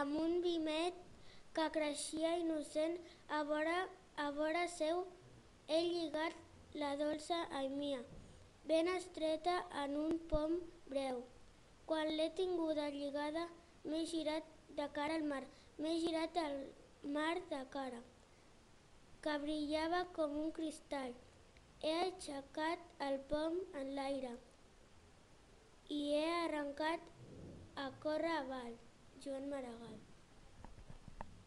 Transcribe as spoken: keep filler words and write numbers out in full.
amb un vimet que creixia innocent a vora, a vora seu. He lligat la dolça Aimia, ben estreta en un pom breu. Quan l'he tinguda lligada, m'he girat de cara al mar, m'he girat al mar de cara, que brillava com un cristall. He aixecat el pom en l'aire i he arrencat a córrer avall. Joan Maragall.